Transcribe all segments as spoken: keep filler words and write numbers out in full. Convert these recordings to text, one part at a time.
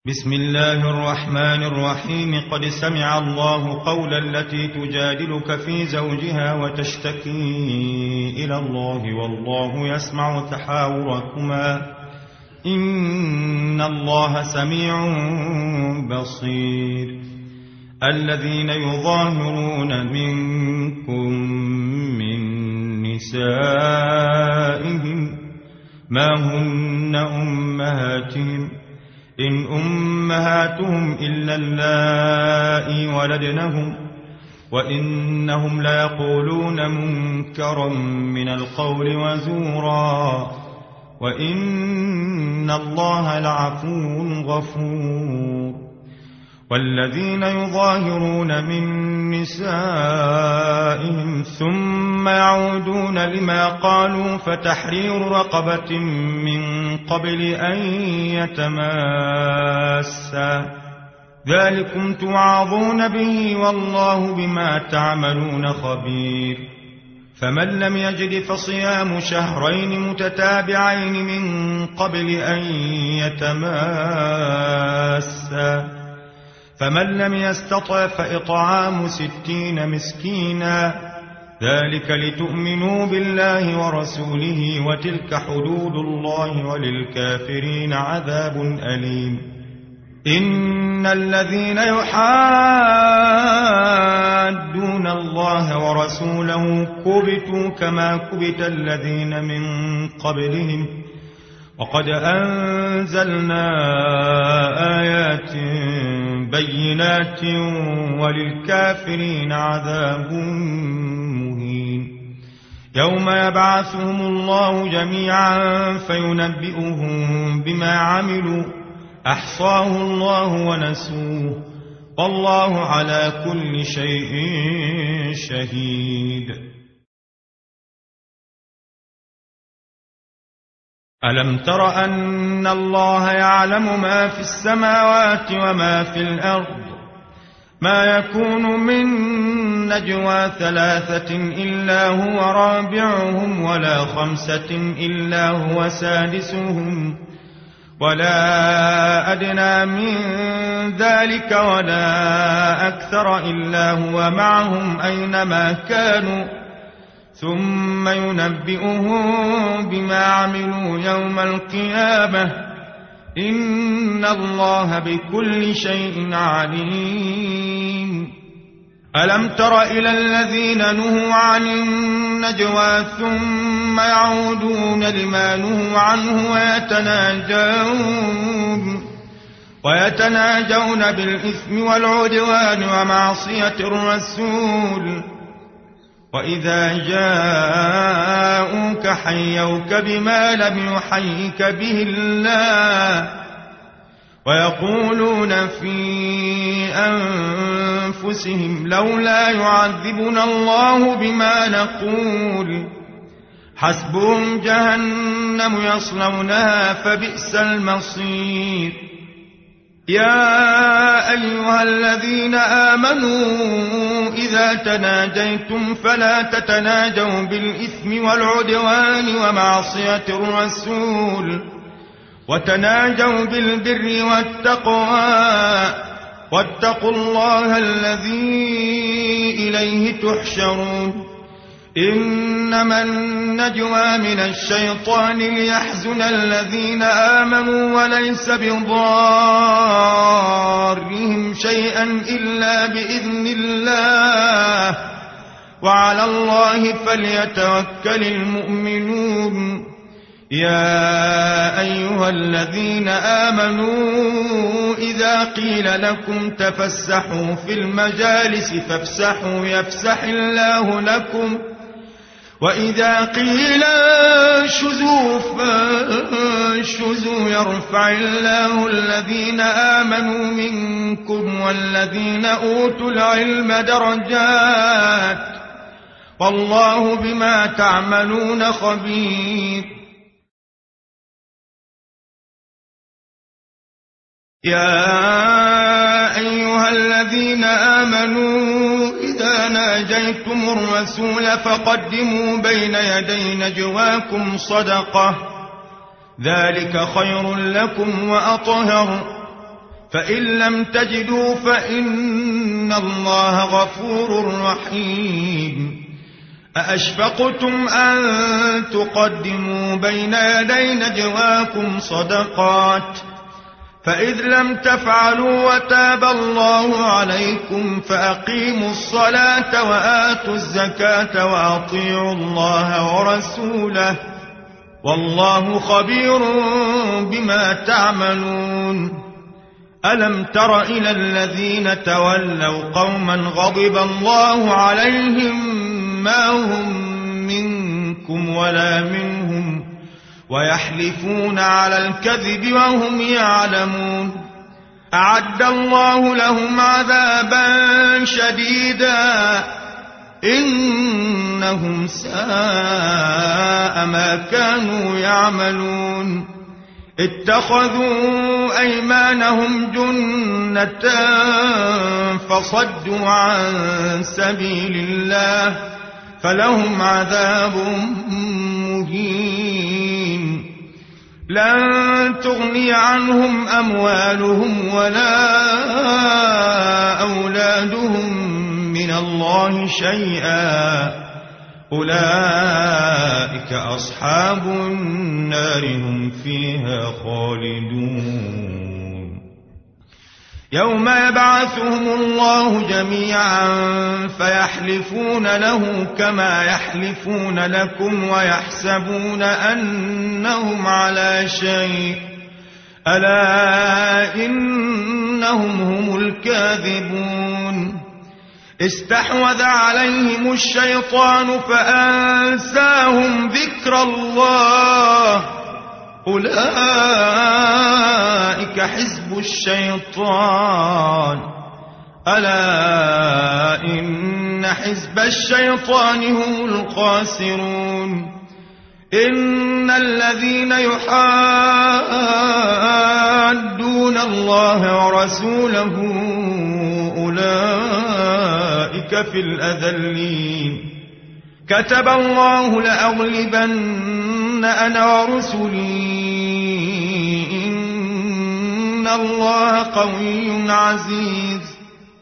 بسم الله الرحمن الرحيم. قد سمع الله قول التي تجادلك في زوجها وتشتكي إلى الله والله يسمع تحاوركما إن الله سميع بصير. الذين يظاهرون منكم من نسائهم ما هن أمهاتهم إن أمهاتهم إلا اللائي ولدنهم وإنهم ليقولون منكرا من القول وزورا وإن الله لعفو غفور. والذين يظاهرون من نسائهم ثم يعودون لما قالوا فتحرير رقبة من قبل أن يتماسا ذلكم توعظون به والله بما تعملون خبير. فمن لم يجد فصيام شهرين متتابعين من قبل أن يتماسا فمن لم يستطع فإطعام ستين مسكينا ذلك لتؤمنوا بالله ورسوله وتلك حدود الله وللكافرين عذاب أليم. إن الذين يحادون الله ورسوله كبتوا كما كبت الذين من قبلهم وقد أنزلنا آيات بينات وللكافرين عذاب مهين. يوم يبعثهم الله جميعا فينبئهم بما عملوا أحصاه الله ونسوه والله على كل شيء شهيد. ألم تر أن الله يعلم ما في السماوات وما في الأرض ما يكون من نجوى ثلاثة إلا هو رابعهم ولا خمسة إلا هو سادسهم ولا أدنى من ذلك ولا أكثر إلا هو معهم أينما كانوا ثم ينبئهم بما عملوا يوم القيامة إن الله بكل شيء عليم. ألم تر إلى الذين نهوا عن النجوى ثم يعودون لما نهوا عنه ويتناجون ويتناجون بالإثم والعدوان ومعصية الرسول وإذا جاءوك حيوك بما لم يحيك به الله ويقولون في أنفسهم لولا يعذبنا الله بما نقول حسبهم جهنم يصلونها فبئس المصير. يا أيها الذين آمنوا إذا تناجيتم فلا تتناجوا بالإثم والعدوان ومعصية الرسول وتناجوا بالبر والتقوى واتقوا الله الذي إليه تحشرون. إنما النجوى من الشيطان ليحزن الذين آمنوا وليس بضارهم شيئا إلا بإذن الله وعلى الله فليتوكل المؤمنون. يا أيها الذين آمنوا إذا قيل لكم تفسحوا في المجالس فافسحوا يفسح الله لكم وإذا قيل انشزوا فانشزوا يرفع الله الذين آمنوا منكم والذين أوتوا العلم درجات والله بما تعملون خبير. يا أيها الذين آمنوا إذا ناجيتم الرسول فقدموا بين يدي نجواكم صدقة ذلك خير لكم وأطهر فإن لم تجدوا فإن الله غفور رحيم. أأشفقتم أن تقدموا بين يدي نجواكم صدقات فإذ لم تفعلوا وتاب الله عليكم فأقيموا الصلاة وآتوا الزكاة وأطيعوا الله ورسوله والله خبير بما تعملون. ألم تر إلى الذين تولوا قوما غضب الله عليهم ما هم منكم ولا منهم ويحلفون على الكذب وهم يعلمون. أعد الله لهم عذابا شديدا إنهم ساء ما كانوا يعملون. اتخذوا أيمانهم جنة فصدوا عن سبيل الله فلهم عذاب مهين. لن تغني عنهم أموالهم ولا أولادهم من الله شيئا أولئك أصحاب النار هم فيها خالدون. يوم يبعثهم الله جميعا فيحلفون له كما يحلفون لكم ويحسبون أنهم على شيء ألا إنهم هم الكاذبون. استحوذ عليهم الشيطان فأنساهم ذكر الله أولئك حزب الشيطان ألا إن حزب الشيطان هم الخاسرون. إن الذين يحادون الله ورسوله أولئك في الأذلين. كتب الله لأغلبن أنا ورسلي إن الله قوي عزيز.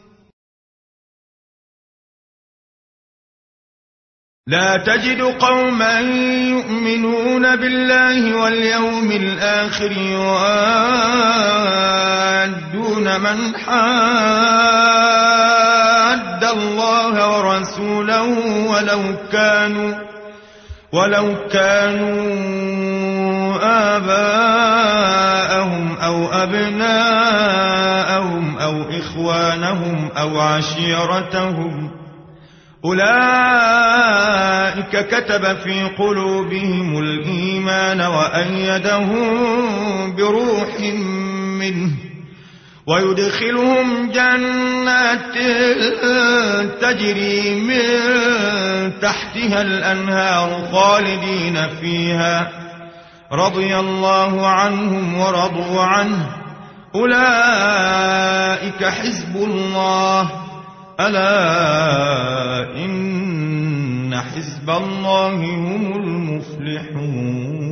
لا تجد قوما يؤمنون بالله واليوم الآخر يوادون من حاد الله ورسوله ولو كانوا ولو كانوا آباءهم أو أبناءهم أو إخوانهم أو عشيرتهم أولئك كتب في قلوبهم الإيمان وأيدهم بروح منه ويدخلهم جنات تجري من تحتها الأنهار خالدين فيها رضي الله عنهم ورضوا عنه أولئك حزب الله ألا إن حزب الله هم المفلحون.